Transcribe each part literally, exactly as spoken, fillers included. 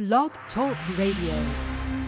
Blog Talk Radio.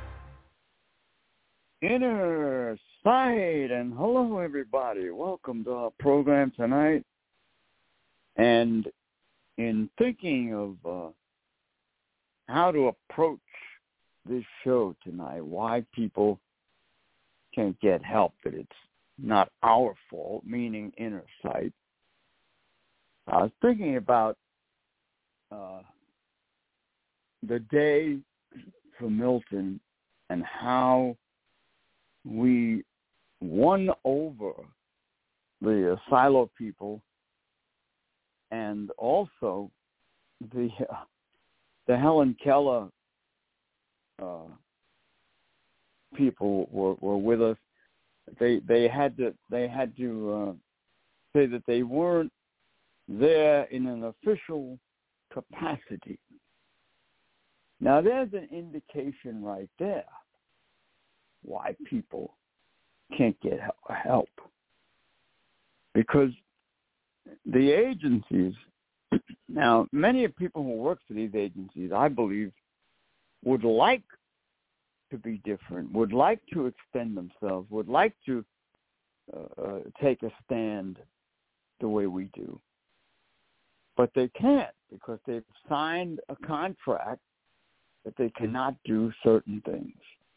Inner Sight, and hello everybody. Welcome to our program tonight. And in thinking of uh, how to approach this show tonight, why people can't get help, that it's not our fault, meaning Inner Sight, I was thinking about uh, the day for Milton and how we won over the uh, Silo people and also the uh, the Helen Keller uh, people were, were with us. They they had to they had to uh, say that they weren't there in an official capacity. Now there's an indication right there why people can't get help. Because the agencies, now many people who work for these agencies, I believe, would like to be different, would like to extend themselves, would like to uh, uh, take a stand the way we do. But they can't because they've signed a contract that they cannot do certain things.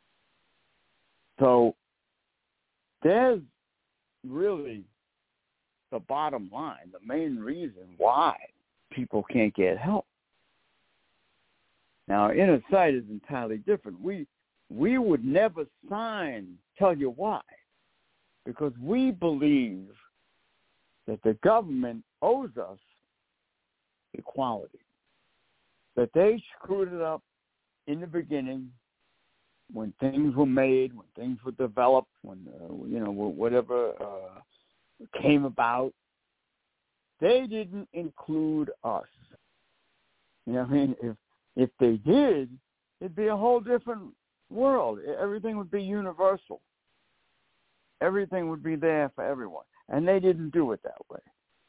So there's really the bottom line, the main reason why people can't get help. Now, Inner Sight is entirely different. We we would never sign, tell you why, because we believe that the government owes us equality, that they screwed it up in the beginning when things were made, when things were developed, when, uh, you know, whatever uh, came about. They didn't include us. You know what I mean? If, if they did, it'd be a whole different world. Everything would be universal. Everything would be there for everyone. And they didn't do it that way.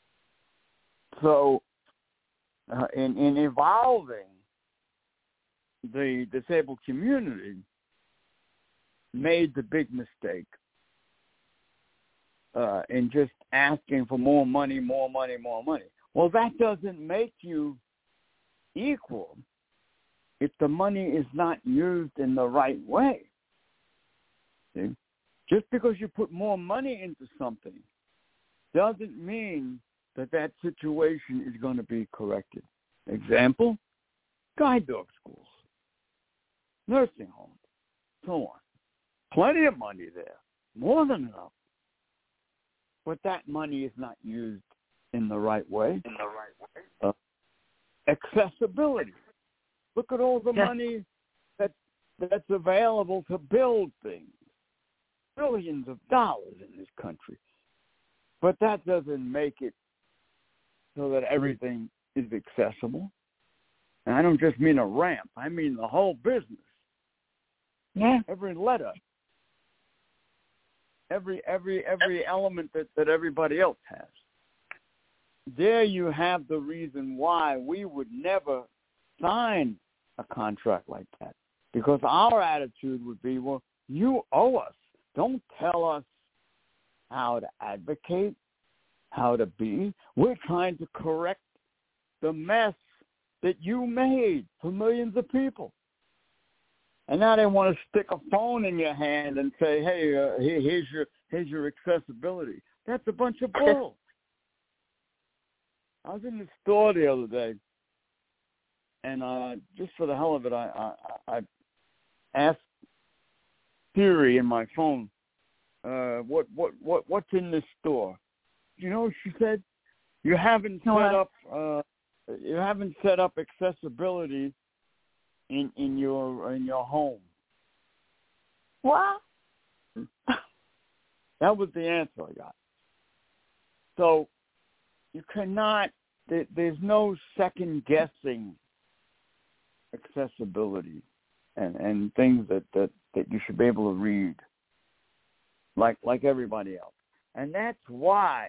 So uh, in, in evolving the disabled community, made the big mistake uh, in just asking for more money, more money, more money. Well, that doesn't make you equal if the money is not used in the right way. See? Just because you put more money into something doesn't mean that that situation is going to be corrected. Example, guide dog schools, nursing homes, so on. Plenty of money there, more than enough. But that money is not used in the right way. In the right way. Uh, accessibility. Look at all the yeah. money that that's available to build things. Billions of dollars in this country. But that doesn't make it so that everything is accessible. And I don't just mean a ramp. I mean the whole business. Yeah. Every letter. Every every every element that, that everybody else has. There you have the reason why we would never sign a contract like that. Because our attitude would be, well, you owe us. Don't tell us how to advocate, how to be. We're trying to correct the mess that you made for millions of people. And now they want to stick a phone in your hand and say, hey, uh, here, here's your here's your accessibility. That's a bunch of bull. I was in the store the other day, and uh, just for the hell of it, I, I, I asked Siri in my phone, uh, what, what, what, what's in this store? You know what she said? You haven't set up uh, you haven't set up accessibility in in your in your home. What? That was the answer I got. So you cannot. There, there's no second guessing accessibility and, and things that, that, that you should be able to read like like everybody else. And that's why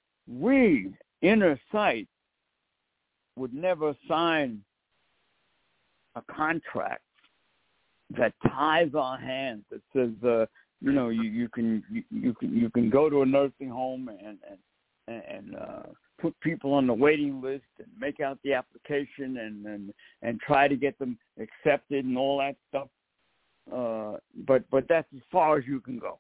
we, Inner Sight, would never sign a contract that ties our hands, that says, uh, you know, you, you can you, you can you can go to a nursing home and and and uh, put people on the waiting list and make out the application and and, and try to get them accepted and all that stuff. Uh, but but that's as far as you can go.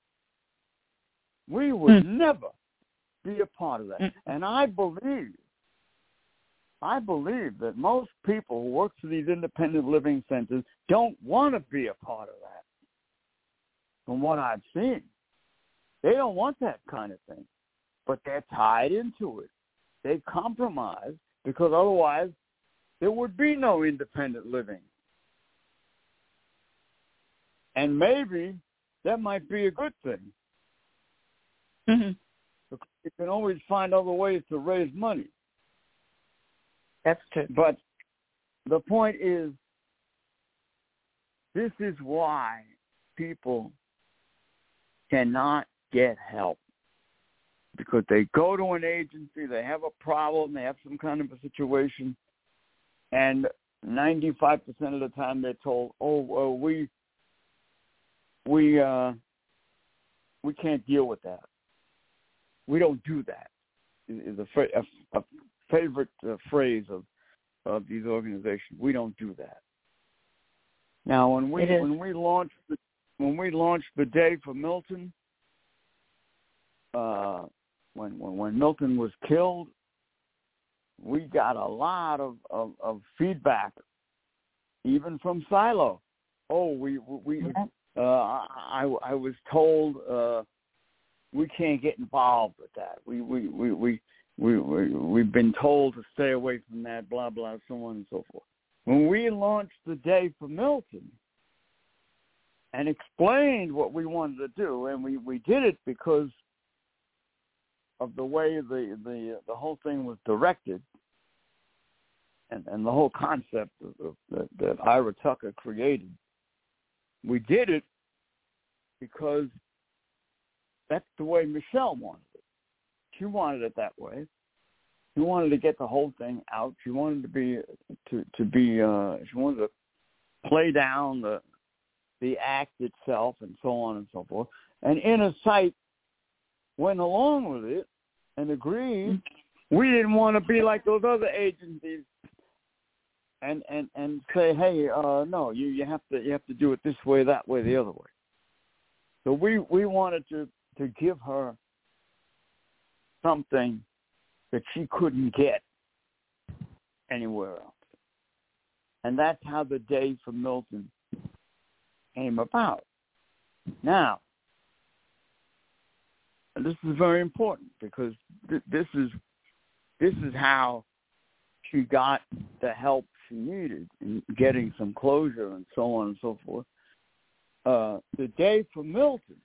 We would mm. never be a part of that. Mm. And I believe, I believe that most people who work for these independent living centers don't want to be a part of that. From what I've seen, they don't want that kind of thing. But they're tied into it. They compromise because otherwise there would be no independent living. And maybe that might be a good thing. Mm-hmm. Because you can always find other ways to raise money. That's true. But the point is, this is why people cannot get help. Because they go to an agency, they have a problem, they have some kind of a situation, and ninety-five percent of the time they're told, oh, well, we we uh, we can't deal with that. We don't do that, is a, a, a favorite uh, phrase of, of these organizations. We don't do that. Now, when we when we launched the, when we launched the Day for Milton, uh, when, when when Milton was killed, we got a lot of, of, of feedback, even from Silo. Oh, we we yeah. uh, I I was told uh, we can't get involved with that. We we we we we, we we've been told to stay away from that. Blah blah, so on and so forth. When we launched the Day for Milton and explained what we wanted to do, and we, we did it because of the way the the, the whole thing was directed, and, and the whole concept of, of, that, that Ira Tucker created. We did it because that's the way Michelle wanted it. She wanted it that way. She wanted to get the whole thing out. She wanted to be to to be. Uh, she wanted to play down the the act itself, and so on and so forth. And Inner Sight went along with it and agreed. We didn't want to be like those other agencies and and, and say, hey, uh, no, you, you have to you have to do it this way, that way, the other way. So we we wanted to to give her something that she couldn't get anywhere else. And that's how the Day for Milton came about. Now, this is very important because th- this is this is how she got the help she needed in getting some closure and so on and so forth. Uh, the Day for Milton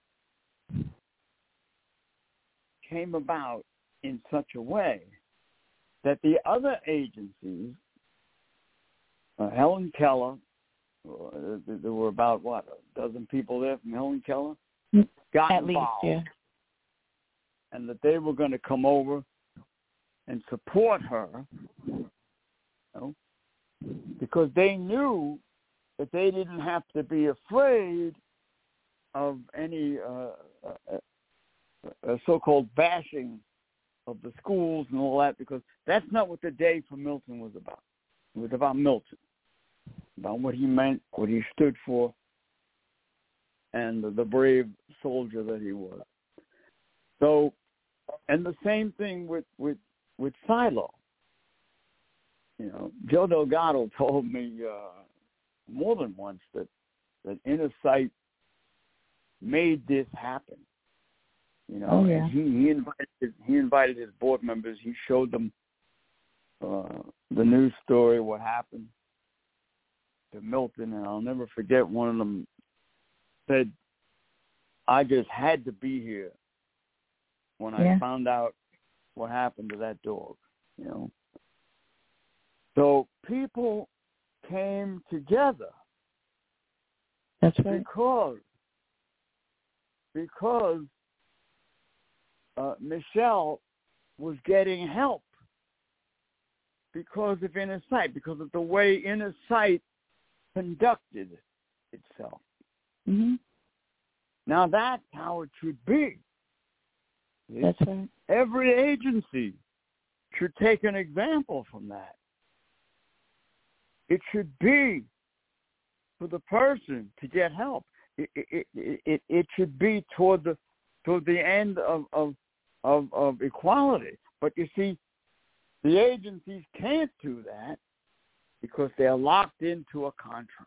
came about in such a way that the other agencies, uh, Helen Keller, uh, there were about, what, a dozen people there from Helen Keller, got At involved. least, yeah. And that they were going to come over and support her, you know, because they knew that they didn't have to be afraid of any uh, uh, uh, so-called bashing of the schools and all that, because that's not what the Day for Milton was about. It was about Milton, about what he meant, what he stood for, and the, the brave soldier that he was. So, and the same thing with, with, with Silo. You know, Joe Delgado told me uh, more than once that, that Inner Sight made this happen. You know, oh, yeah. he, he invited his, he invited his board members. He showed them uh, the news story, what happened to Milton, and I'll never forget one of them said, "I just had to be here when yeah. I found out what happened to that dog." You know, so people came together. That's right. Because because. Uh, Michelle was getting help because of Inner Sight, because of the way Inner Sight conducted itself. Mm-hmm. Now that's how it should be. That's right. Every agency should take an example from that. It should be for the person to get help. It it it, it, it should be toward the toward the end of, of of of equality. But you see, the agencies can't do that because they're locked into a contract.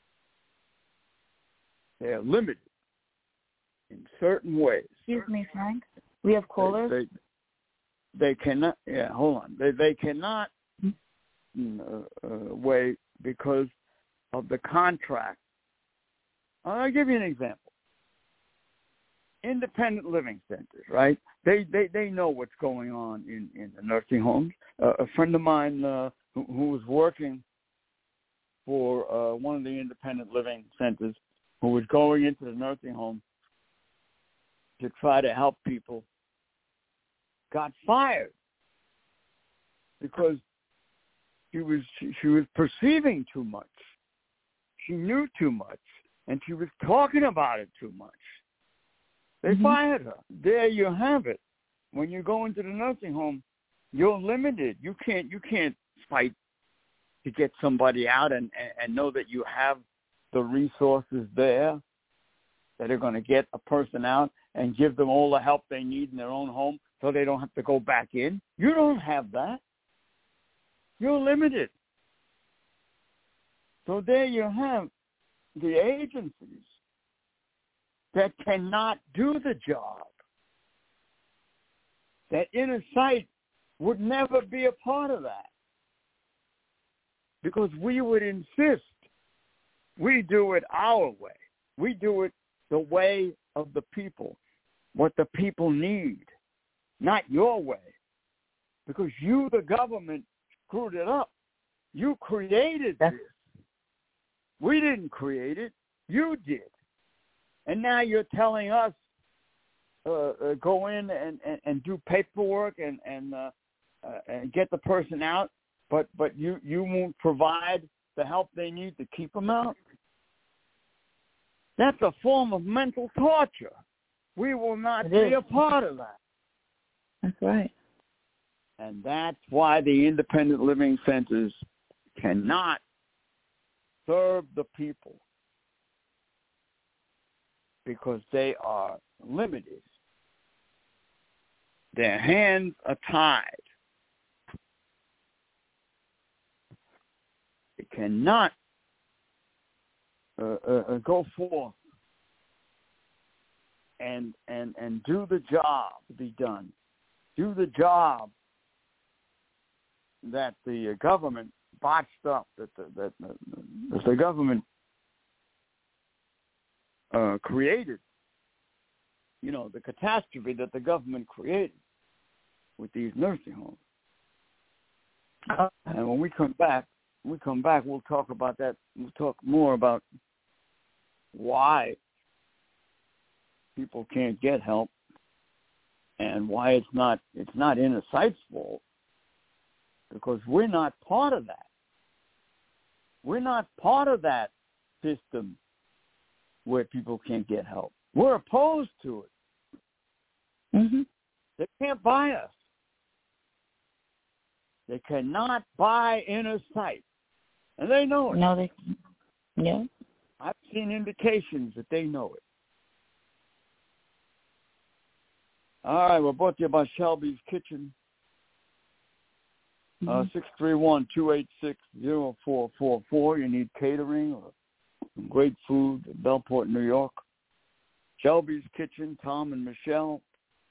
They're limited in certain ways. Excuse me, Frank. We have callers. They, they, they cannot. Yeah, hold on. They they cannot mm-hmm. uh, uh, wait because of the contract. I'll give you an example. Independent living centers, right? They they, they know what's going on in, in the nursing homes. Uh, a friend of mine uh, who, who was working for uh, one of the independent living centers, who was going into the nursing home to try to help people, got fired because she was she, she was perceiving too much. She knew too much, and she was talking about it too much. They mm-hmm. fired her. There you have it. When you go into the nursing home, you're limited. You can't you can't fight to get somebody out and, and, and know that you have the resources there that are going to get a person out and give them all the help they need in their own home so they don't have to go back in. You don't have that. You're limited. So there you have the agencies that cannot do the job, that Inner Sight would never be a part of that because we would insist we do it our way. We do it the way of the people, what the people need, not your way, because you, the government, screwed it up. You created this. We didn't create it. You did. And now you're telling us uh, uh, go in and, and, and do paperwork and and, uh, uh, and get the person out, but but you, you won't provide the help they need to keep them out? That's a form of mental torture. We will not it be is. a part of that. That's right. And that's why the independent living centers cannot serve the people, because they are limited. Their hands are tied. They cannot uh, uh, go forth and, and, and do the job to be done. Do the job that the government botched up, that the, that the, that the government Uh, created, you know, the catastrophe that the government created with these nursing homes. Uh, and when we come back, when we come back, we'll talk about that. We'll talk more about why people can't get help and why it's not it's not Inner Sight's fault, because we're not part of that. We're not part of that system where people can't get help. We're opposed to it. Mm-hmm. They can't buy us. They cannot buy Inner Sight. And they know it. No, they yeah. I've seen indications that they know it. All right, we're brought to you by Shelby's Kitchen. Mm-hmm. Uh, six three one, two eight six, zero four four four. You need catering or some great food in Bellport, New York. Shelby's Kitchen, Tom and Michelle,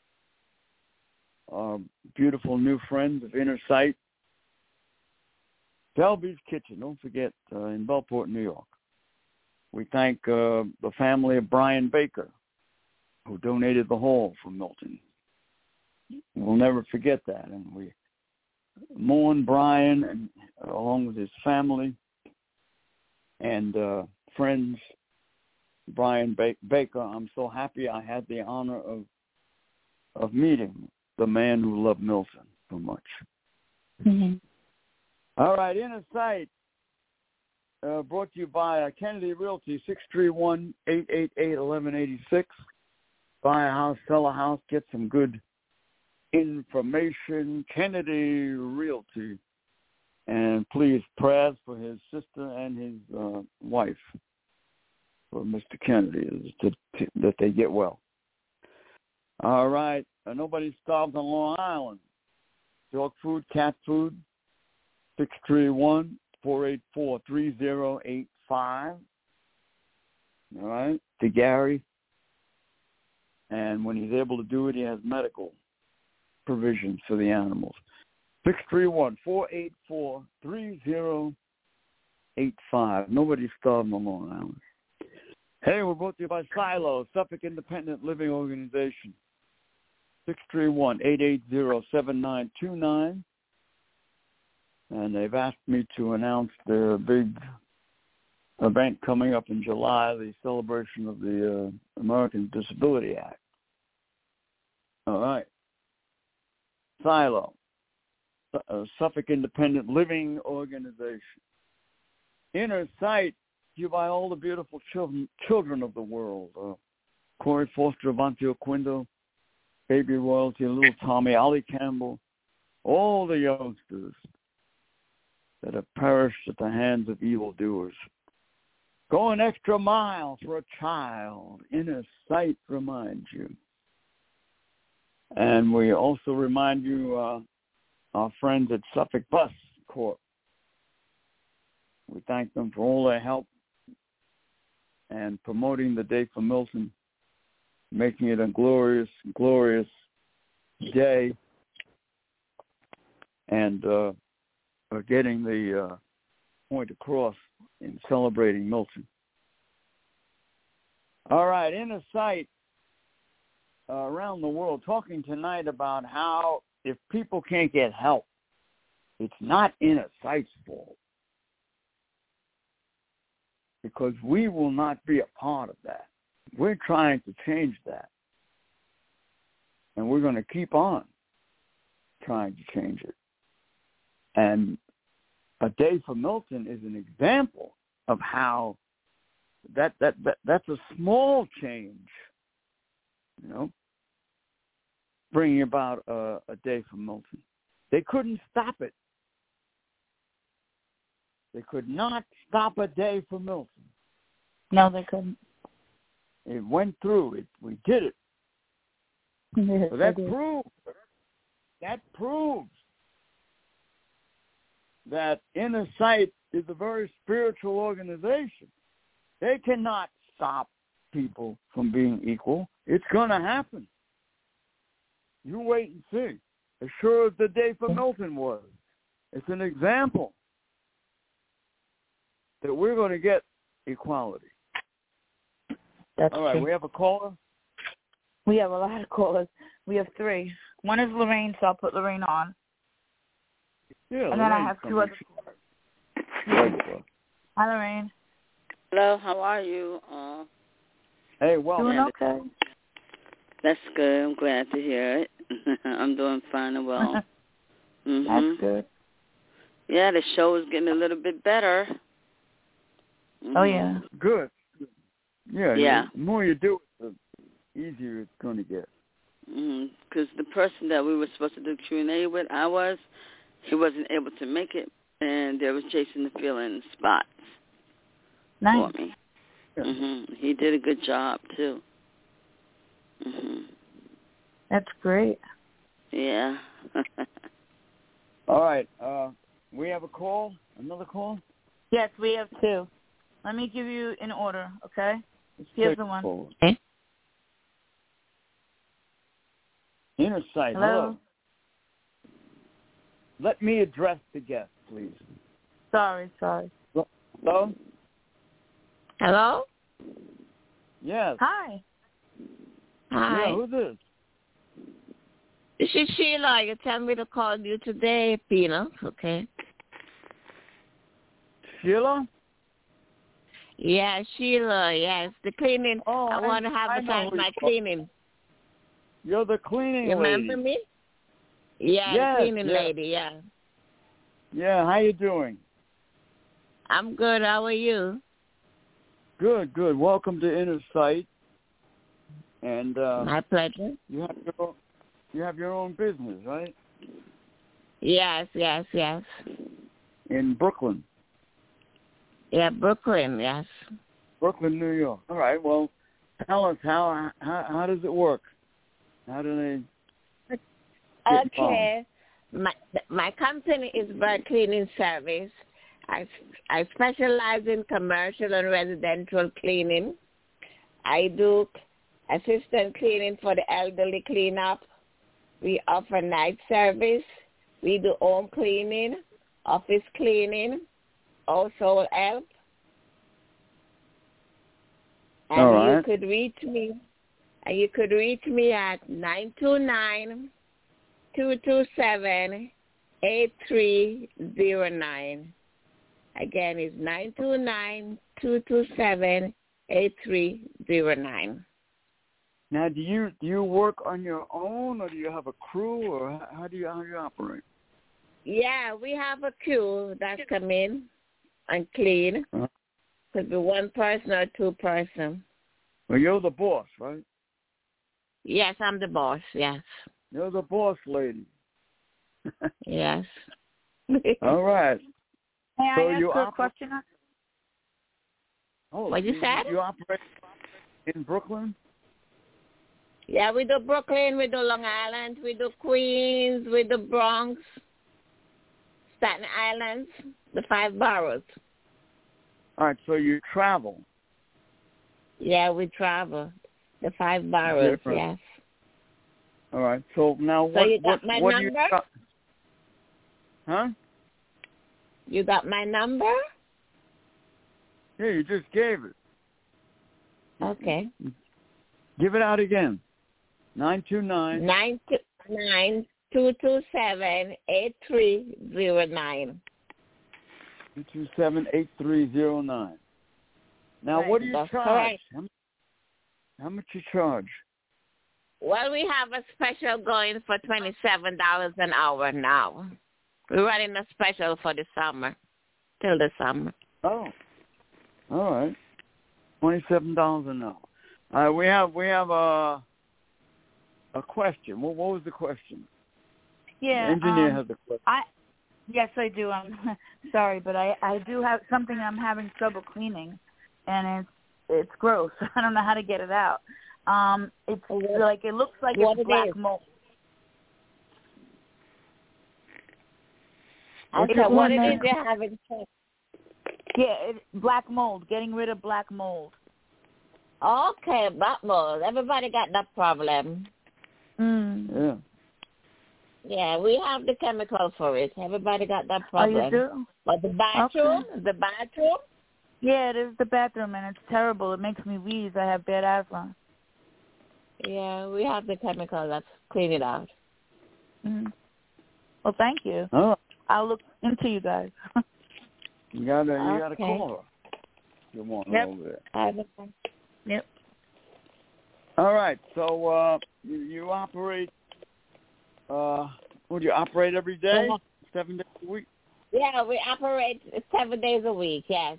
uh, beautiful new friends of Inner Sight. Shelby's Kitchen, don't forget, uh, in Bellport, New York. We thank uh, the family of Brian Baker, who donated the hall from Milton. We'll never forget that, and we mourn Brian and, uh, along with his family and uh, friends. Brian ba- Baker, I'm so happy I had the honor of of meeting the man who loved Milton so much. Mm-hmm. All right, Inner Sight. uh, brought to you by uh, Kennedy Realty, six three one, eight eight eight, one one eight six. Buy a house, sell a house, get some good information. Kennedy Realty. And please, prayers for his sister and his uh, wife, for Mister Kennedy, to, to, that they get well. All right. Uh, nobody starved on Long Island. Dog food, cat food, six three one, four eight four, three zero eight five. All right. To Gary. And when he's able to do it, he has medical provisions for the animals. six three one, four eight four, three zero eight five. Nobody's starving on Long Island. Hey, we're brought to you by Silo, Suffolk Independent Living Organization. six three one, eight eight zero, seven nine two nine. And they've asked me to announce their big event coming up in July, the celebration of the uh, American Disability Act. All right. Silo, uh, Suffolk Independent Living Organization. Inner sight, you by all the beautiful children, children of the world. Uh, Corey Foster, Avante Oquindo, Baby Royalty, Little Tommy, Ollie Campbell, all the youngsters that have perished at the hands of evildoers. Go an extra mile for a child. Inner sight reminds you. And we also remind you, uh, our friends at Suffolk Bus Corp. We thank them for all their help and promoting the Day for Milton, making it a glorious, glorious day, and uh, getting the uh, point across in celebrating Milton. All right, Inner Sight uh, around the world, talking tonight about how if people can't get help, it's not Inner Sight's fault, because we will not be a part of that. We're trying to change that, and we're going to keep on trying to change it. And A Day for Milton is an example of how that that, that that's a small change, you know, bringing about a, a Day for Milton. They couldn't stop it. They could not stop a Day for Milton. No, they couldn't. It went through. It. We did it. Yes, so that did. proves. That proves that Inner Sight is a very spiritual organization. They cannot stop people from being equal. It's going to happen. You wait and see. As sure as the Day for Milton was, it's an example that we're going to get equality. That's All right, true. we have a caller? We have a lot of callers. We have three. One is Lorraine, so I'll put Lorraine on. Yeah, and then I have two other callers. Hi, Lorraine. Hello, how are you? Uh, hey, well, doing okay. That's good. I'm glad to hear it. I'm doing fine and well. mm-hmm. That's good. Yeah, the show is getting a little bit better. Mm-hmm. Oh, yeah. Good. Yeah, yeah. The more you do it, the easier it's going to get. Because mm-hmm. the person that we were supposed to do Q and A with, I was, he wasn't able to make it, and there was Jason the Feeling Spots nice. for me. Yeah. Mm-hmm. He did a good job, too. Mm-hmm. That's great. Yeah. All right. Uh, we have a call? Another call? Yes, we have two. Let me give you in order, okay? Let's Here's the one. Call. Okay. Inner Sight. Hello? Hello. Let me address the guest, please. Sorry, sorry. Hello? Hello? Yes. Hi. Hi. Yeah, who's this? This is Sheila. You tell me to call you today, Pina. Okay. Sheila? Yeah, Sheila, yes. The cleaning. Oh, I, I want to have I a time who my you cleaning. You're the cleaning You lady. remember me? Yeah, yes, the cleaning yes. lady, yeah. Yeah, how you doing? I'm good. How are you? Good, good. Welcome to Inner Sight. And uh, My pleasure. you have your own, you have your own business, right? Yes, yes, yes. In Brooklyn. Yeah, Brooklyn, yes. Brooklyn, New York. All right. Well, tell us how how, how does it work? How do they? Get Okay. My my company is Bird Cleaning Service. I I specialize in commercial and residential cleaning. I do assistant cleaning for the elderly cleanup. We offer night service. We do home cleaning, office cleaning, household help. And All right. you could reach me. And you could reach me at nine two nine, two two seven, eight three zero nine. Again, it's nine two nine, two two seven, eight three zero nine. Now, do you do you work on your own, or do you have a crew, or how, how do you how do you operate? Yeah, we have a crew that come in and clean. Uh-huh. Could be one person or two person. Well, you're the boss, right? Yes, I'm the boss. Yes. You're the boss lady. Yes. All right. May So I ask you her a oper- question? Oh, What you said? You operate in Brooklyn? Yeah, we do Brooklyn, we do Long Island, we do Queens, we do Bronx, Staten Island, the five boroughs. All right, so you travel. Yeah, we travel. The five boroughs, Different. yes. All right. So now So what you got what, my what do you number? Huh? You got my number? Yeah, you just gave it. Okay. Give it out again. Nine two nine. Nine two nine two two seven eight three zero nine. Two two seven eight three zero nine. Now, Right, what do you that's charge? correct. How, how much you charge? Well, we have a special going for twenty-seven dollars an hour now. We're running a special for the summer, till the summer. Oh, all right. Twenty-seven dollars an hour. All right, we have we have a a question. What, what was the question? Yeah. The engineer um, has a question. I yes, I do. I'm sorry, but I I do have something I'm having trouble cleaning, and it's it's gross. I don't know how to get it out. Um, it's like it looks like What it's it black is? mold. What's Okay, your what it name? is you're having? Yeah, it, black mold. Getting rid of black mold. Okay, black mold. Everybody got that problem. Mm. Yeah. Yeah, we have the chemical for it. Everybody got that Oh, problem. you do? But the bathroom, Okay. the bathroom, Yeah, it is the bathroom, and it's terrible. It makes me wheeze. I have bad asthma. yeah, we have the chemical that's clean it out. Mm. Well, thank you. Oh, I'll look into you guys. you gotta you gotta Okay. call her. You want her Yep. over there. I don't- Yep. All right. So uh, you, you operate. Uh, would you operate every day? Uh-huh. Seven days a week. Yeah, we operate seven days a week, yes.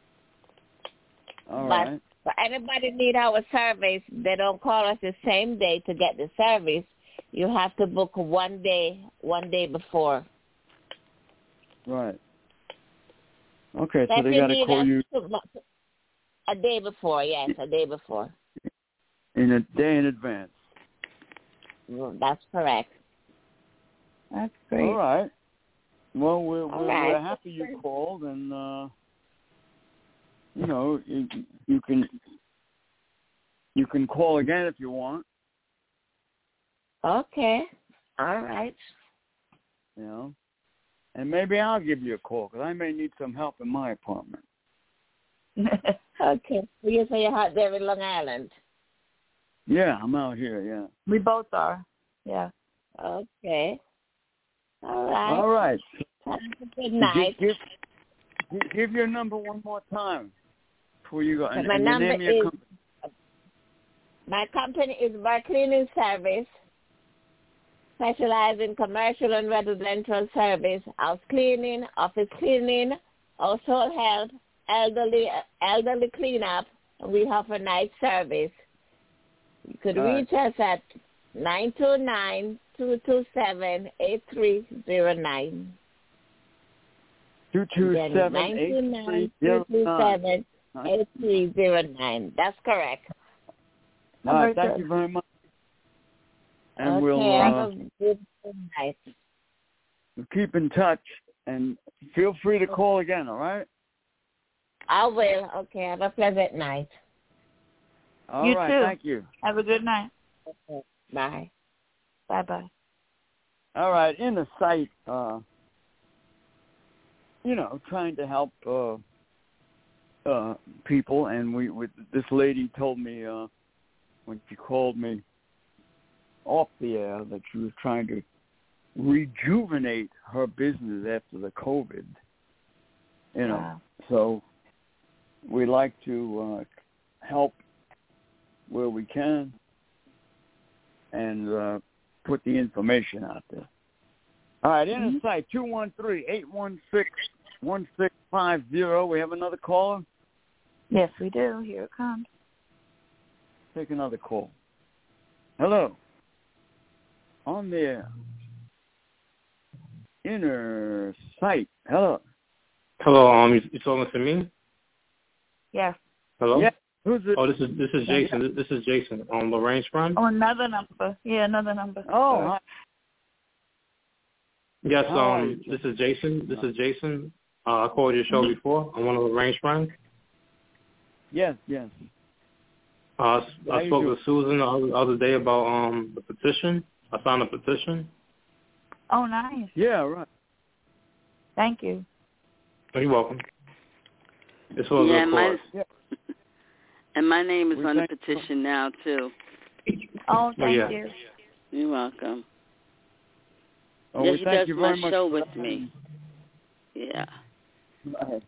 All but right. for anybody need our service, they don't call us the same day to get the service. You have to book one day, one day before. Right. Okay, so If they you got to need call us you to- a day before, yes, a day before. in a day in advance. Mm, That's correct. That's great. All right. Well, we're, All we're, right. we're happy you called, and uh, you know you, you can you can call again if you want. Okay. All right. You know, and maybe I'll give you a call because I may need some help in my apartment. Okay. You say you're out there in Long Island. Yeah, I'm out here. Yeah. We both are. Yeah. Okay. All right. All right. Have a good night. Give, give, give your number one more time before you go. And, My and your number name of your is company. my company is Bar Cleaning Service, specialized in commercial and residential service, house cleaning, office cleaning, household help, elderly elderly cleanup, and we offer night service. You could All reach right. us at nine two nine, two two seven, eight three zero nine. two two seven, eight three zero nine. eight three zero nine. That's correct. All right, thank you very much. And okay, we'll, uh, have a good night. we'll keep in touch, and feel free to call again, all right? I will. Okay, have a pleasant night. All You right, too. thank you. Have a good night. Okay. Bye. Bye-bye. All right, in the site, uh, you know, trying to help uh, uh, people, and we, we this lady told me uh, when she called me off the air that she was trying to rejuvenate her business after the COVID. You know, Wow. so we like to uh, help where we can and uh, put the information out there. All right, in the site, two one three, eight one six, one six five zero. We have another caller. Yes, we do. Here it comes. Take another call. Hello. On the inner site. Hello. Hello, um, you, you talking to me? Yes. Hello? Yeah. Who's it? Oh, this is this is Jason. This is Jason. Um, Lorraine's friend. Oh, another number. Yeah, another number. Oh, Sorry. hi. Yes. How are Um, you, this is Jason. This is Jason. Uh, I called your show before. I'm one of Lorraine's friends. Yes, yes. Uh, How I you spoke doing? with Susan the other, other day about um the petition. I signed a petition. Oh, nice. Yeah, right. Thank you. Oh, you're welcome. It's for a Yeah, good my, cause. Yeah. and my name is We on the thank you. petition now, too. Oh, thank yeah. you. You're welcome. Oh, yeah, we she thank does you my very much show for with that. me. Yeah. Right.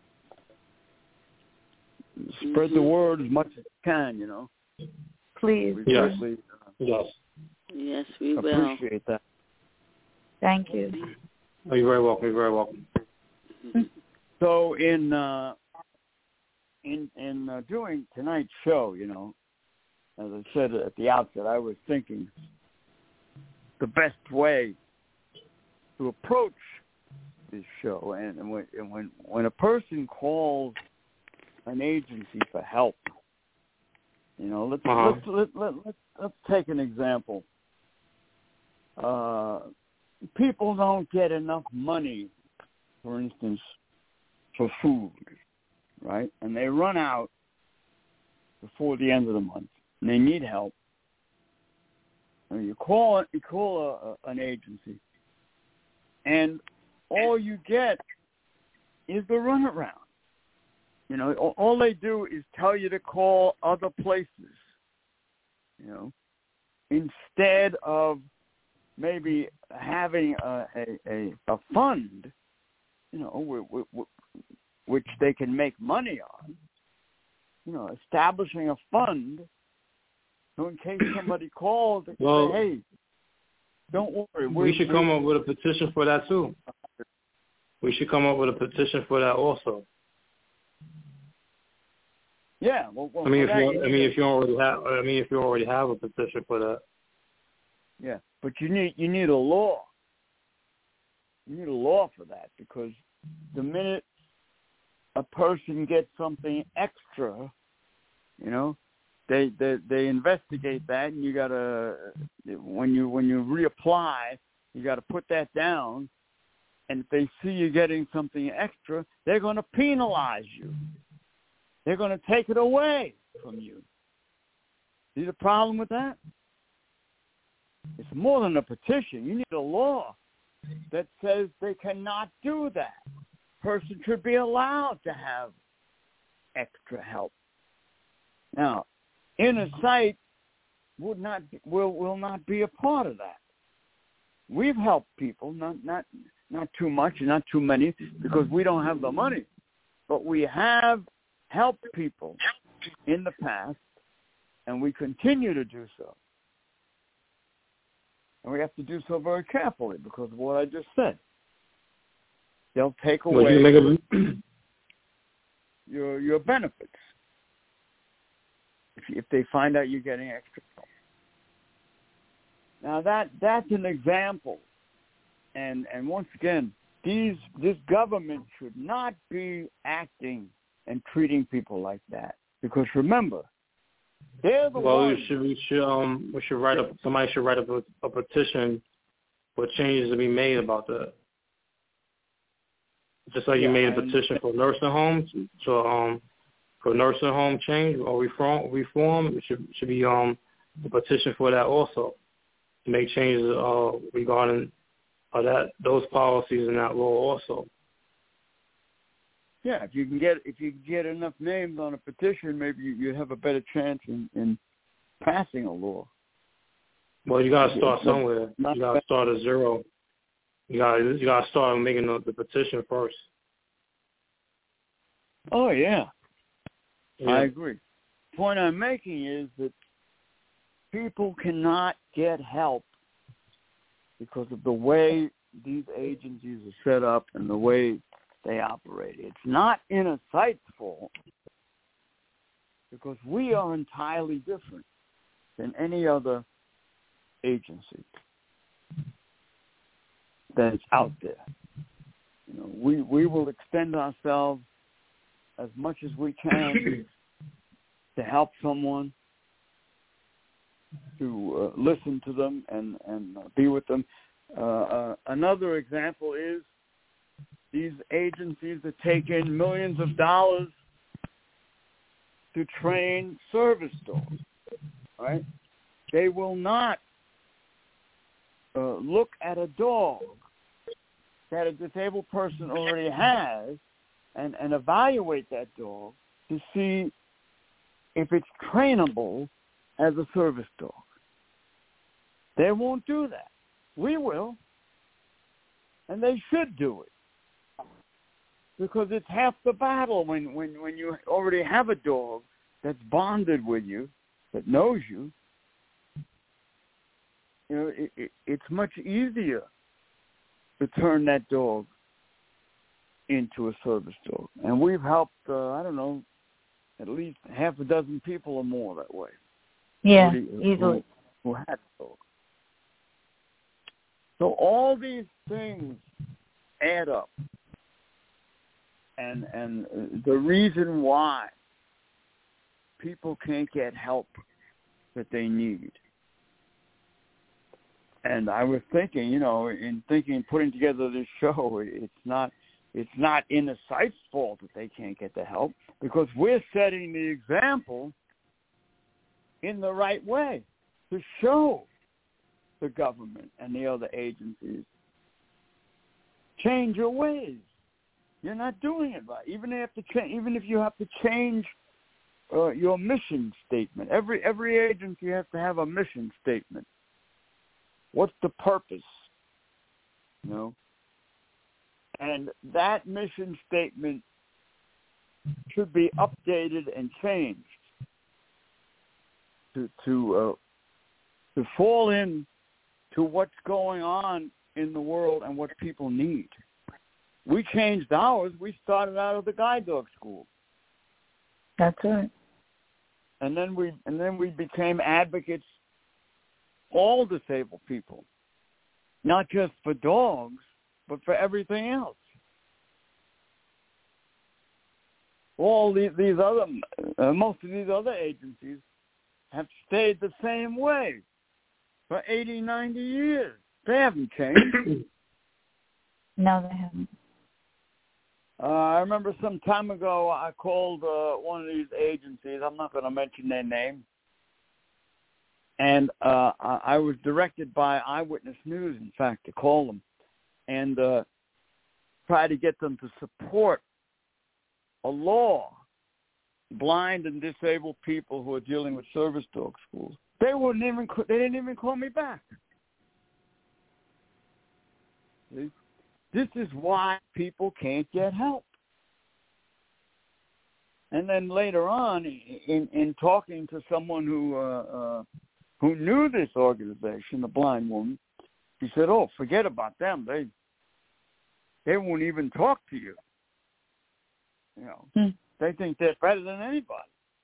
Spread the word as much as you can, you know. Please. We Yes. greatly uh, Yes. Yes, we will. appreciate that. Thank you. Oh, you're very welcome. You're very welcome. So in uh, in in uh, doing tonight's show, you know, as I said at the outset, I was thinking the best way to approach this show, and, and when and when when a person calls an agency for help, you know, let's Uh-huh. let's let, let, let's let's take an example. Uh, people don't get enough money, for instance, for food, right? And they run out before the end of the month, and they need help. And you call you call a, a, an agency, and all you get is the runaround. You know, all, all they do is tell you to call other places. You know, instead of maybe having a a, a, a fund, you know, w- w- w- which they can make money on. You know, establishing a fund so in case somebody calls, they can Well, say, "Hey, don't worry." We should come up with a petition for that too. We should come up with a petition for that also. Yeah. Well, well I mean, if for that, you, I mean, if you already have, I mean, if you already have a petition for that. Yeah, but you need you need a law. You need a law for that, because the minute a person gets something extra, you know, they they, they investigate that, and you gotta when you when you reapply, you gotta put that down. And if they see you getting something extra, they're going to penalize you. They're going to take it away from you. See the problem with that? It's more than a petition. You need a law that says they cannot do that. Person should be allowed to have extra help. Now, inner sight would not will will not be a part of that. We've helped people, not not not too much, not too many, because we don't have the money, but we have helped people in the past, and we continue to do so. And we have to do so very carefully because of what I just said. They'll take Would away. you make a your your benefits if, if they find out you're getting extra help. Now that that's an example, and and once again, these this government should not be acting and treating people like that, because remember, they're the well, ones. we should we should um we should write up somebody should write up a, a petition for changes to be made about that. Just like Yeah, you made a I petition for nursing homes, so um for nursing home change or reform reform, it should should be um a petition for that also, to make changes uh regarding uh, that those policies in that law also. Yeah, if you can get if you can get enough names on a petition, maybe you, you have a better chance in, in passing a law. Well, you gotta start It's somewhere. not You gotta bad. start at zero. You gotta you gotta start making the, the petition first. Oh yeah. Yeah. I agree. The point I'm making is that people cannot get help because of the way these agencies are set up and the way they operate. It's not Inner Sight's fault, because we are entirely different than any other agency that's out there. You know, we we will extend ourselves as much as we can to help someone, to uh, listen to them and, and uh, be with them. Uh, uh, another example is these agencies that take in millions of dollars to train service dogs, right? They will not uh, look at a dog that a disabled person already has and, and evaluate that dog to see if it's trainable as a service dog. They won't do that. We will. And they should do it. Because it's half the battle when, when, when you already have a dog that's bonded with you, that knows you. You know, it, it, it's much easier to turn that dog into a service dog. And we've helped, uh, I don't know, at least half a dozen people or more that way. Yeah, who, easily. Who, who had dogs. So all these things add up. And and the reason why people can't get help that they need. And I was thinking, you know, in thinking, putting together this show, it's not it's not Inner Sight's fault that they can't get the help, because we're setting the example in the right way to show the government and the other agencies, change your ways. You're not doing it right. Even if to cha- even if you have to change uh, your mission statement. Every every agency has to have a mission statement. What's the purpose? You know? And that mission statement should be updated and changed to to uh, to fall in to what's going on in the world and what people need. We changed ours. We started out of the guide dog school. That's right. And then we and then we became advocates, all disabled people, not just for dogs, but for everything else. All these, these other, uh, most of these other agencies have stayed the same way for eighty, ninety years. They haven't changed. No, they haven't. Uh, I remember some time ago I called uh, one of these agencies. I'm not going to mention their name. And uh, I, I was directed by Eyewitness News, in fact, to call them and uh, try to get them to support a law, blind and disabled people who are dealing with service dog schools. They wouldn't even. They didn't even call me back. See? This is why people can't get help. And then later on, in, in talking to someone who uh, uh, who knew this organization, a blind woman, she said, "Oh, forget about them. They they won't even talk to you." You know, Hmm. They think they're better than anybody.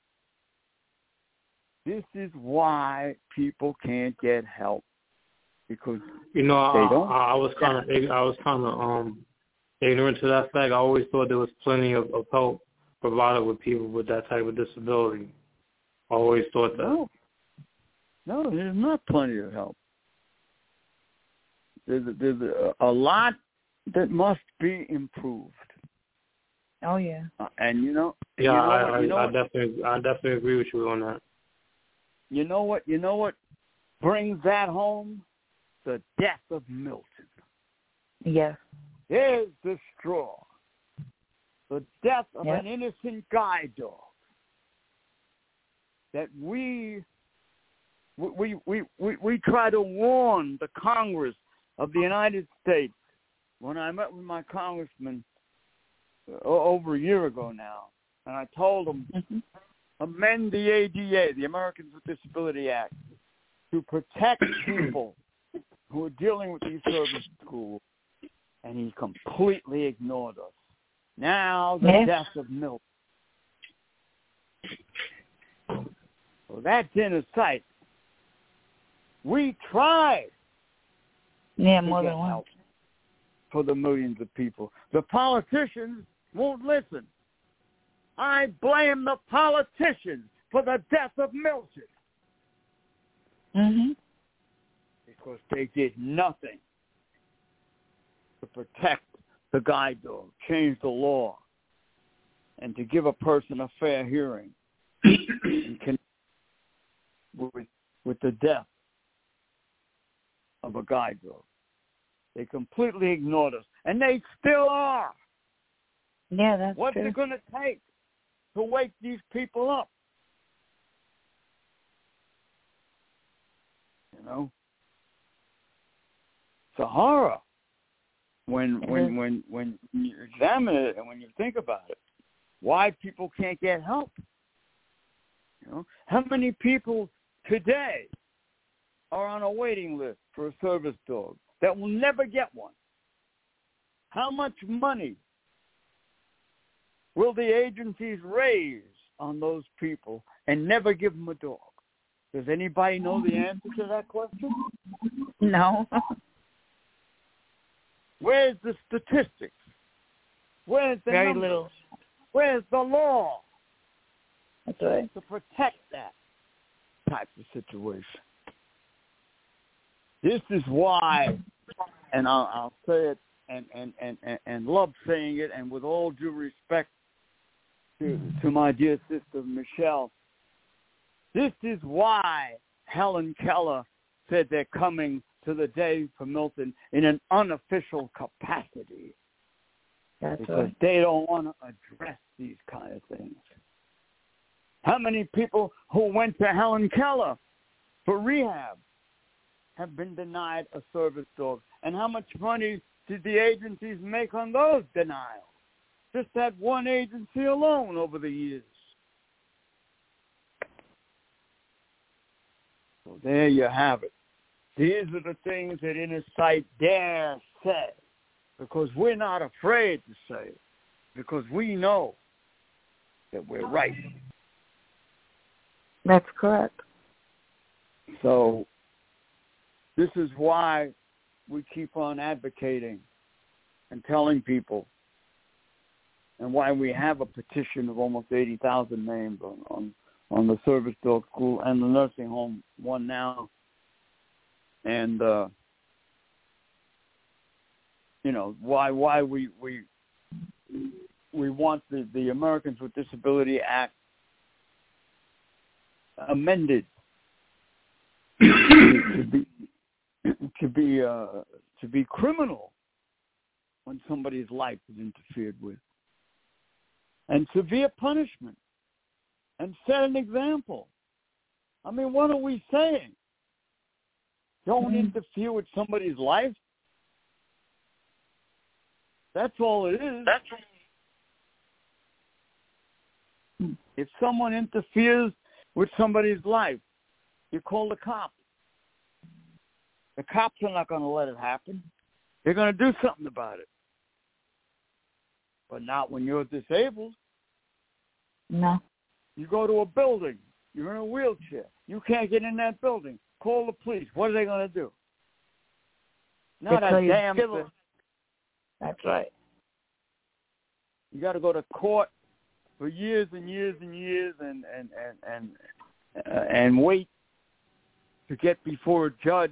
This is why people can't get help, because you know they I, don't. I, I was kind of I was kind of um ignorant to that fact. I always thought there was plenty of, of help provided with people with that type of disability. I always thought that. No, no, there's not plenty of help. There's a, there's a, a lot that must be improved. Oh yeah. Uh, and you know, Yeah, you know I, what, you know I, I what, definitely, I definitely agree with you on that. You know what? You know what brings that home? The death of Milton. Yes. There's the straw. The death of Yep. an innocent guide dog. That we, we, we, we, we try to warn the Congress of the United States. When I met with my congressman uh, over a year ago now, and I told him, Mm-hmm. amend the A D A, the Americans with Disability Act, to protect people who are dealing with these service schools, and he completely ignored us. Now the Yeah. death of Milton. Well, that's in sight. We tried Yeah, to more get than one. help for the millions of people. The politicians won't listen. I blame the politicians for the death of Milton. Mhm. Because they did nothing to protect the guide dog, change the law, and to give a person a fair hearing and connect with, with the death of a guide dog. They completely ignored us, and they still are. Yeah, that's What's true. it going to take to wake these people up? You know, it's a horror when when Mhm. when when you examine it and when you think about it. Why people can't get help? You know, how many people today are on a waiting list for a service dog that will never get one? How much money will the agencies raise on those people and never give them a dog? Does anybody know the answer to that question? No. Where's the statistics? Where's the Very numbers? little. Where's the law That's right. to protect that type of situation? This is why, and I'll, I'll say it and, and, and, and, and love saying it, and with all due respect to, to my dear sister Michelle, this is why Helen Keller said they're coming to the day for Milton in an unofficial capacity. That's Because right. they don't want to address these kind of things. How many people who went to Helen Keller for rehab have been denied a service dog? And how much money did the agencies make on those denials? Just that one agency alone over the years. So there you have it. These are the things that Inner Sight dare say, because we're not afraid to say it, because we know that we're right. That's correct. So this is why we keep on advocating and telling people, and why we have a petition of almost eighty thousand names on, on, on the service dog school and the nursing home one now. And, uh, you know, why why we we we want the, the Americans with Disability Act amended to be to be uh, to be criminal when somebody's life is interfered with, and severe punishment, and set an example. I mean, what are we saying? Don't Mm-hmm. interfere with somebody's life. That's all it is. That's if someone interferes with somebody's life, you call the cops. The cops are not going to let it happen. They're going to do something about it. But not when you're disabled. No. You go to a building. You're in a wheelchair. You can't get in that building. Call the police. What are they going to do? Not a damn thing. That's right. You got to go to court for years and years and years and and and and, uh, and wait to get before a judge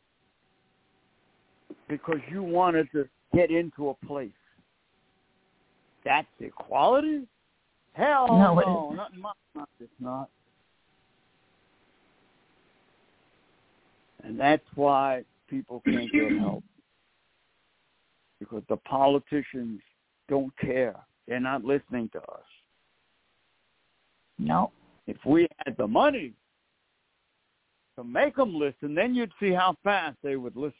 because you wanted to get into a place. That's equality? Hell no, no. Not in my mind, it's not. And that's why people can't get help. Because the politicians don't care. They're not listening to us. No. If we had the money to make them listen, then you'd see how fast they would listen.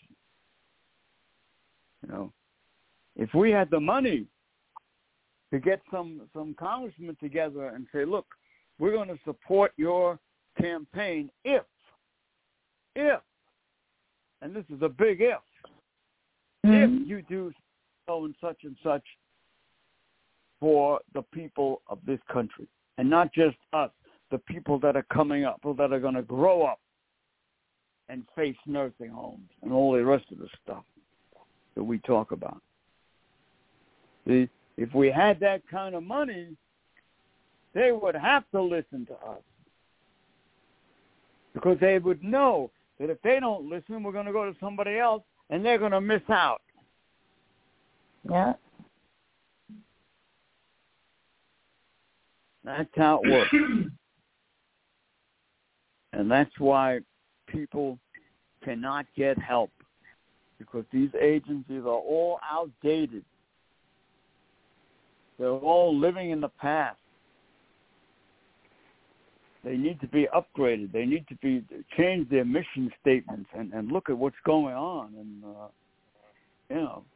You know, if we had the money to get some, some congressmen together and say, look, we're going to support your campaign if, if, and this is a big if, mm-hmm. if you do so and such and such for the people of this country, and not just us, the people that are coming up, people that are going to grow up and face nursing homes and all the rest of the stuff that we talk about. See, if we had that kind of money, they would have to listen to us. Because they would know that if they don't listen, we're going to go to somebody else, and they're going to miss out. Yeah. That's how it works. And that's why people cannot get help, because these agencies are all outdated. They're all living in the past. They need to be upgraded. They need to be change their mission statements and, and look at what's going on and, uh, you know,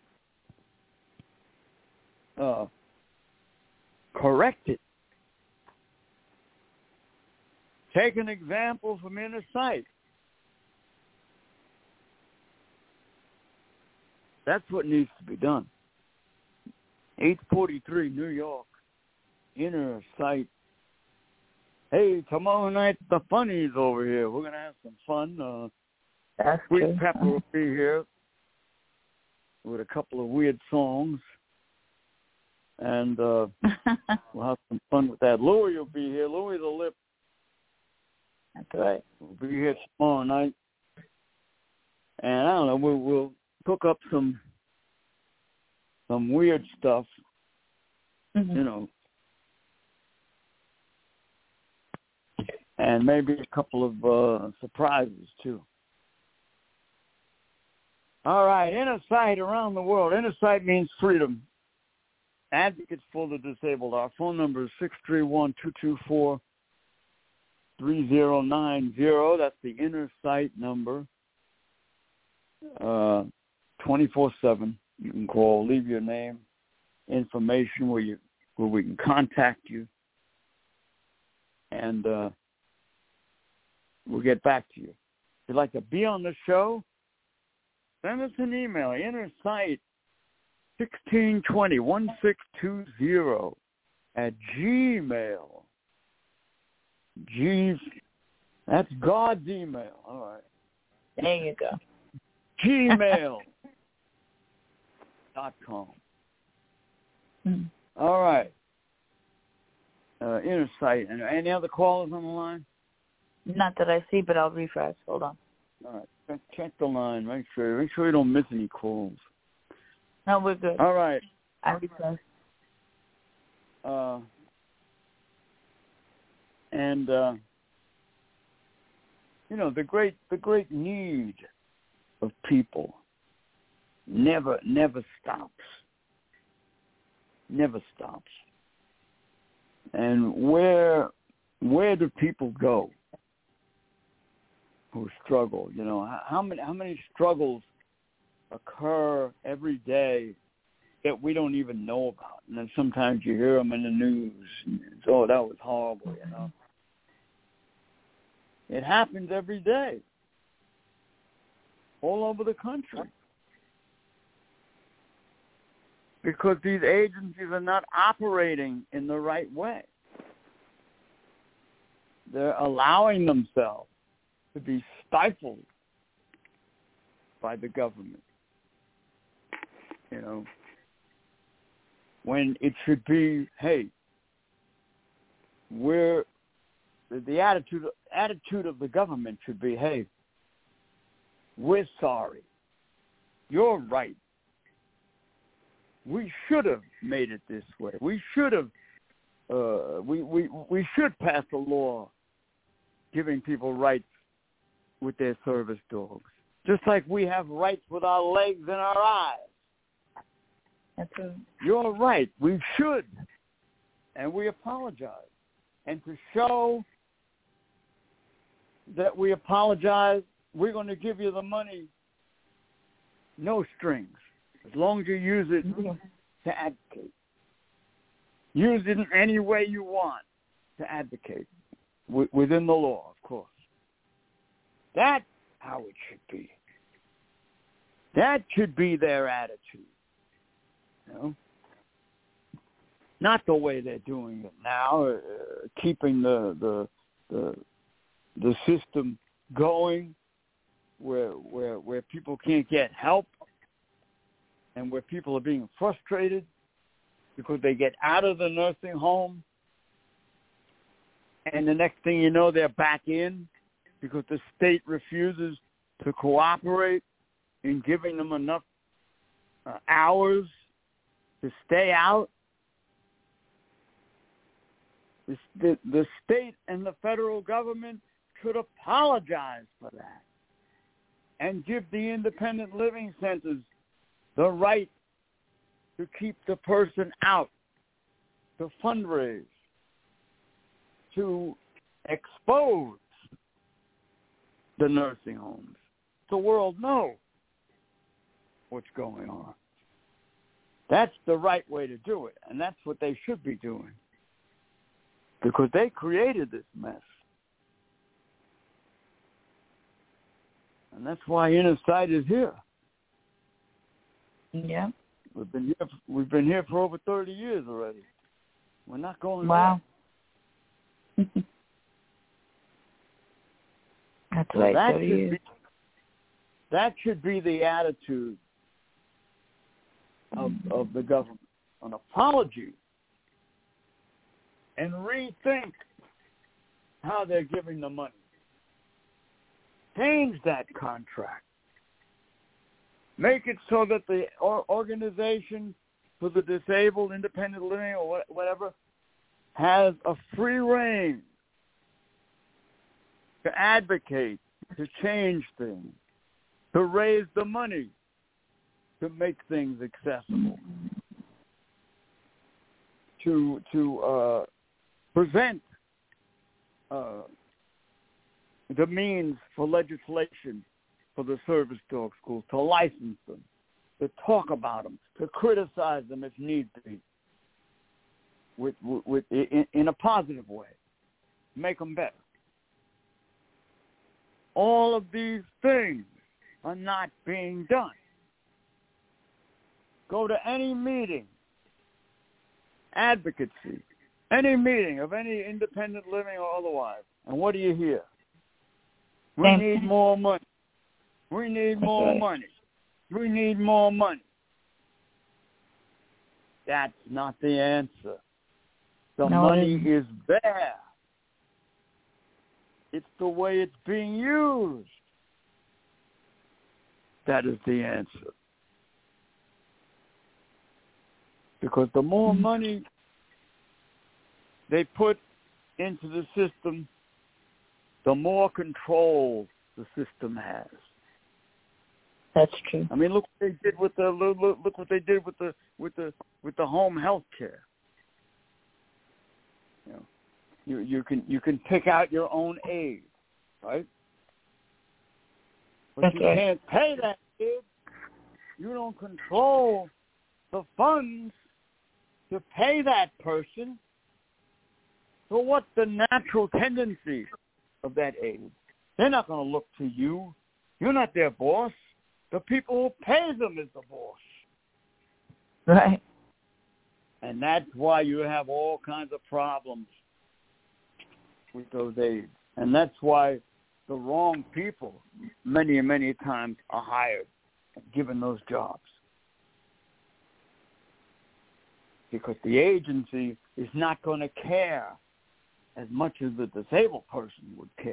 uh, correct it. Take an example from Inner Sight. That's what needs to be done. eight forty-three New York, Inner Sight. Hey, tomorrow night the funnies over here. We're gonna have some fun. Uh, That's Sweet true. Pepper will be here with a couple of weird songs, and uh, we'll have some fun with that. Louie will be here. Louie the Lip. That's right. We'll be here tomorrow night, and I don't know. We'll, we'll cook up some some weird stuff. Mm-hmm. You know. And maybe a couple of uh, surprises, too. All right, Inner Sight around the world. Inner Sight means freedom. Advocates for the disabled. Our phone number is six three one, two two four, three zero nine zero. That's the Inner Sight number. Uh, twenty-four seven. You can call, leave your name, information where you where we can contact you. And uh, we'll get back to you. If you'd like to be on the show, send us an email, innersight sixteen twenty, one six two zero at Gmail. G's, that's God's email. All right. There you go. Gmail dot com. Hmm. All right. Uh, Inner Sight. And any other callers on the line? Not that I see, but I'll refresh. Hold on. All right. Check, check the line. Make sure make sure you don't miss any calls. No, we're good. All right. I refresh. Uh, and uh, you know, the great the great need of people never never stops. Never stops. And where where do people go who struggle? You know, how many how many struggles occur every day that we don't even know about? And then sometimes you hear them in the news. And it's, oh, that was horrible, you know. It happens every day, all over the country, because these agencies are not operating in the right way. they're allowing themselves to be stifled by the government. You know, when it should be, hey, we're the attitude attitude of the government should be, hey, we're sorry. You're right. We should have made it this way. We should have. Uh, we we we should pass a law giving people rights with their service dogs, just like we have rights with our legs and our eyes. That's a... You're right. We should, and we apologize. And to show that we apologize, we're going to give you the money, no strings, as long as you use it to advocate. Use it in any way you want to advocate, w- within the law, of course. That's how it should be. That should be their attitude. You know? Not the way they're doing it now, uh, keeping the, the the the system going, where where where people can't get help, and where people are being frustrated because they get out of the nursing home, and the next thing you know, they're back in because the state refuses to cooperate in giving them enough uh, hours to stay out. The, the, the state and the federal government should apologize for that and give the independent living centers the right to keep the person out, to fundraise, to expose the nursing homes. The world know what's going on. That's the right way to do it, and that's what they should be doing, because they created this mess. And that's why Inner Sight is here. Yeah. We've been here. We've been here for over thirty years already. We're not going. Wow. That's so right. That thirty should years. be. That should be the attitude of of the government: an apology and rethink how they're giving the money. Change that contract. Make it so that the organization for the disabled, independent living, or whatever, has a free reign to advocate, to change things, to raise the money, to make things accessible, to to uh, present uh, the means for legislation for the service dog schools, to license them, to talk about them, to criticize them if need be, with, with, with in, in a positive way, make them better. All of these things are not being done. Go to any meeting, advocacy, any meeting of any independent living or otherwise, and what do you hear? We Thank need you. more money. We need more right. money. We need more money. That's not the answer. The No, money it is there. It's the way it's being used. That is the answer. Because the more Mm-hmm. money they put into the system, the more control the system has. That's true. I mean, look what they did with the look, look what they did with the with the with the home health care. You know, you you can you can pick out your own aid, right? But That's you right. can't pay that aid. You don't control the funds to pay that person. So what's the natural tendency of that aid? They're not going to look to you. You're not their boss. The people who pay them is the boss. Right. And that's why you have all kinds of problems with those aides. And that's why the wrong people many, many times are hired and given those jobs. Because the agency is not going to care as much as the disabled person would care.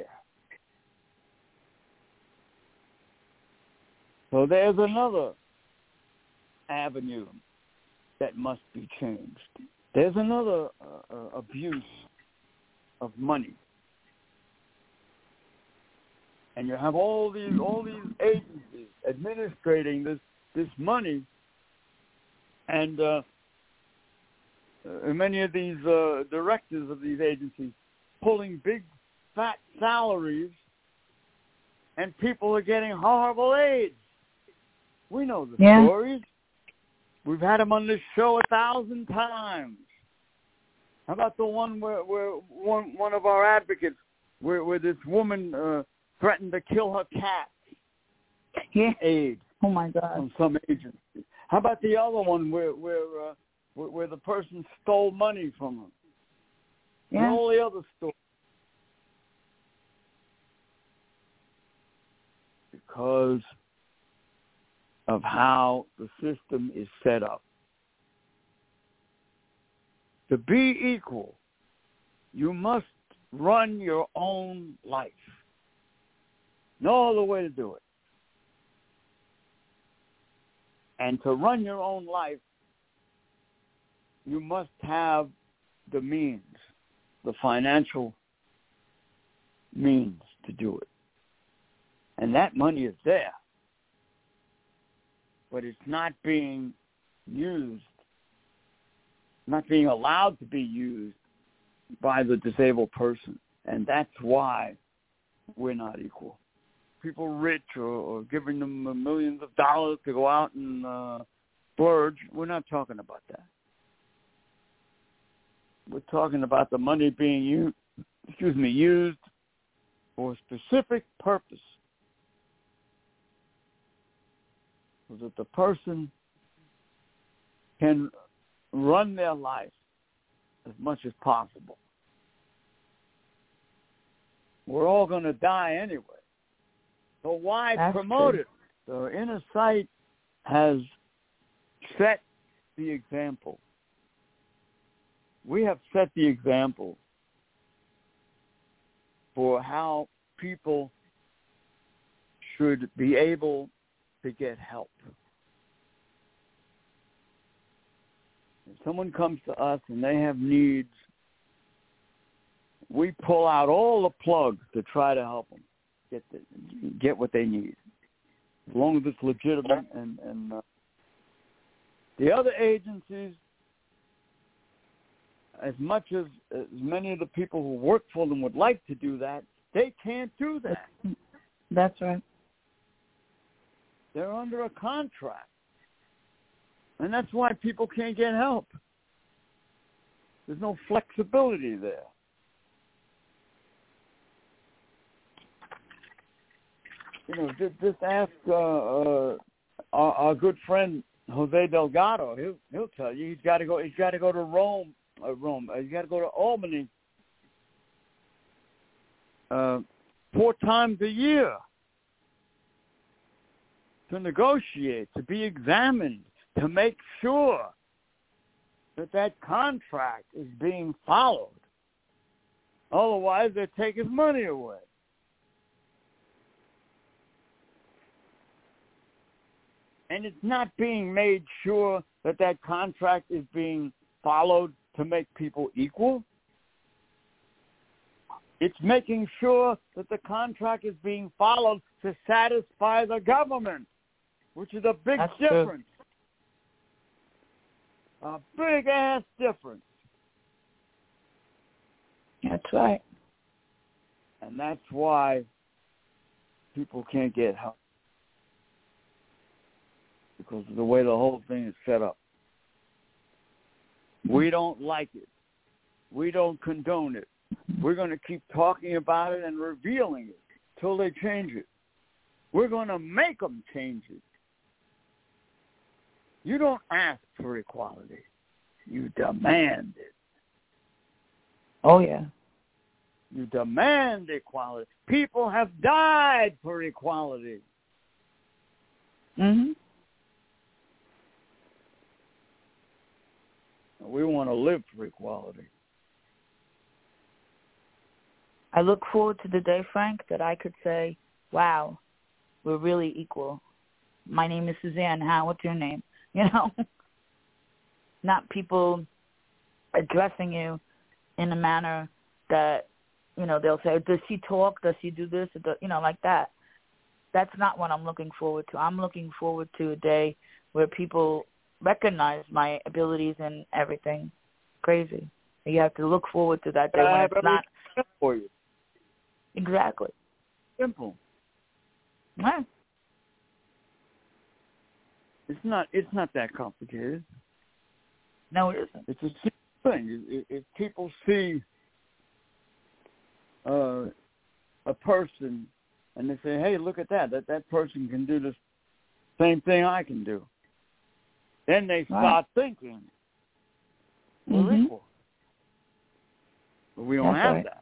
So there's another avenue that must be changed. There's another uh, uh, abuse of money. And you have all these all these agencies administrating this this money, and uh, uh, many of these uh, directors of these agencies pulling big fat salaries, and people are getting horrible aids. We know the yeah. stories. We've had them on this show a thousand times. How about the one where, where one one of our advocates, where, where this woman uh, threatened to kill her cat? Yeah. AIDS. Oh my God. On some agency. How about the other one where where uh, where, where the person stole money from them? Yeah. And all the other stories. Because of how the system is set up. To be equal, you must run your own life. No other way to do it. And to run your own life, you must have the means, the financial means to do it. And that money is there. But it's not being used, not being allowed to be used by the disabled person. And that's why we're not equal. People rich or, or giving them millions of dollars to go out and uh, splurge, we're not talking about that. We're talking about the money being used, excuse me, used for a specific purpose, so that the person can run their life as much as possible. We're all going to die anyway. So why That's promote true. it? So Inner Sight has set the example. We have set the example for how people should be able to get help. If someone comes to us and they have needs, we pull out all the plugs to try to help them get the, get what they need, as long as it's legitimate. And, and uh, the other agencies, as much as as many of the people who work for them would like to do that, they can't do that. That's right. They're under a contract. And that's why people can't get help. There's no flexibility there. You know, just, just ask uh, uh, our, our good friend Jose Delgado. He'll he'll tell you he's got to go. He's got to go to Rome. Uh, Rome. He's got to go to Albany uh, four times a year to negotiate, to be examined, to make sure that that contract is being followed. Otherwise, they take his money away. And it's not being made sure that that contract is being followed to make people equal. It's making sure that the contract is being followed to satisfy the government, which is a big That's difference. True. A big-ass difference. That's right. And that's why people can't get help, because of the way the whole thing is set up. We don't like it. We don't condone it. We're going to keep talking about it and revealing it till they change it. We're going to make them change it. You don't ask for equality. You demand it. Oh, yeah. You demand equality. People have died for equality. Mhm. We want to live for equality. I look forward to the day, Frank, that I could say, wow, we're really equal. My name is Suzanne. How? What's your name? You know? Not people addressing you in a manner that, you know, they'll say, does she talk? Does she do this? You know, like that. That's not what I'm looking forward to. I'm looking forward to a day where people recognize my abilities and everything. Crazy. You have to look forward to that day when it's not for you. Exactly. Simple. Right. It's not. It's not that complicated. No, it isn't. It's a simple thing. If, if people see uh, a person and they say, "Hey, look at that! That that person can do the same thing I can do," then they start right. thinking we're mm-hmm. equal. But we don't That's have right. that.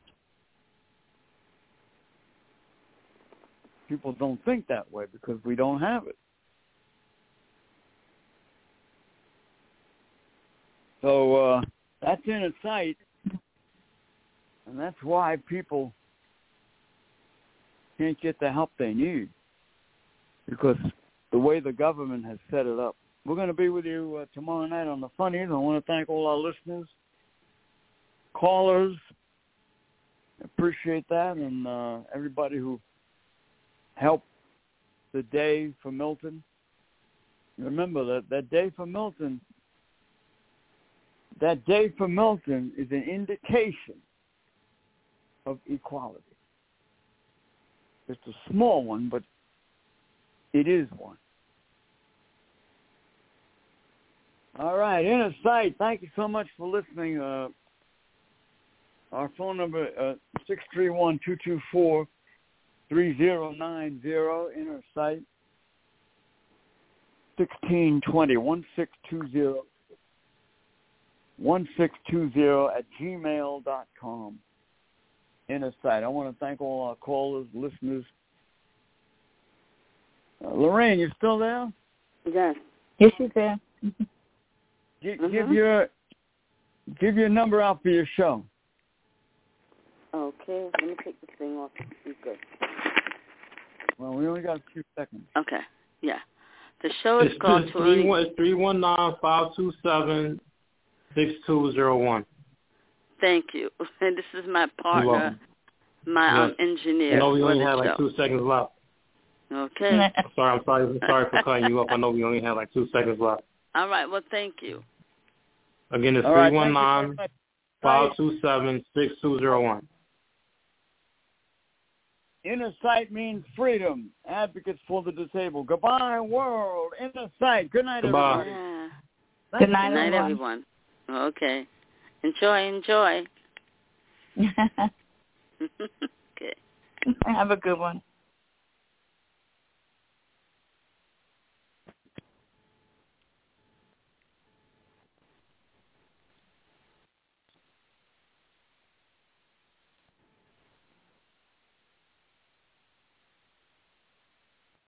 People don't think that way because we don't have it. So uh, that's inner sight, and that's why people can't get the help they need, because the way the government has set it up. We're going to be with you uh, tomorrow night on the Funnies. I want to thank all our listeners, callers. Appreciate that, and uh, everybody who helped the day for Milton. Remember that that day for Milton. That day for Milton is an indication of equality. It's a small one, but it is one. All right, Inner Sight, thank you so much for listening. Uh, our phone number, uh, six three one, two two four, three zero nine zero, Inner Sight, sixteen twenty, one six two zero. one six two zero at gmail dot com. Inner Sight. I want to thank all our callers, listeners. Uh, Lorraine, you still there? Yes. Yes, she's there. G- mm-hmm. Give your give your number out for your show. Okay. Let me take this thing off the speaker. Well, we only got a few seconds. Okay. Yeah. The show is it's called three one nine, five two seven, six two zero one. Thank you. And this is my partner, my yes. um, engineer. I know we only have show. like two seconds left. Okay. I'm sorry, I'm sorry, I'm sorry for cutting you off. I know we only have like two seconds left. All right. Well, thank you. Again, it's right, three one nine, five two seven, six two zero one. Inner Sight means freedom. Advocates for the disabled. Goodbye, world. Inner Sight. Good night, Goodbye. everybody. Yeah. Good night, Good night, everyone. everyone. Okay. Enjoy, enjoy. Okay. Have a good one.